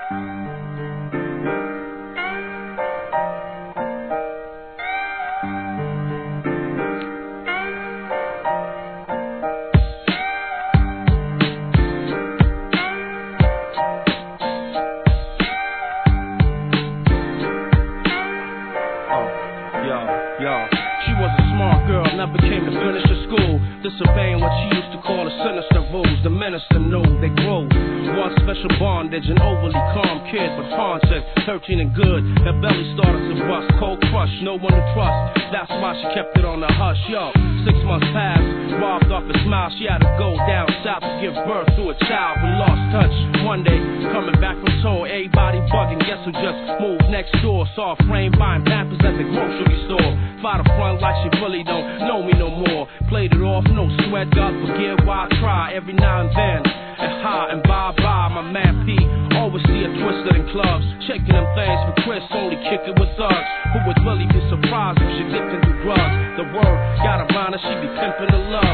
She was a smart girl, never came to finish her school, disobeying what she used to call the sinister rules. The minister knew they grew one special bondage, an overly calm kid, but Han said 13 and good. That belly started to bust, cold crush, no one to trust. That's why she kept it on the hush. Yo, 6 months passed, robbed off a smile. She had to go down south to give birth to a child who lost touch. One day, coming back from tour, everybody bugging. Guess who just moved next door? Saw a frame buying Pampers at the grocery store. Fly the front like she really don't know me no more. Played it off, no sweat, God forgive why I try every now and then. And hi and bye-bye, my man P. Always see her twisted in clubs, checking them things for Chris, only kick it with thugs. Who would really be surprised if she dipped into drugs? The word got around her, she be pimping the love.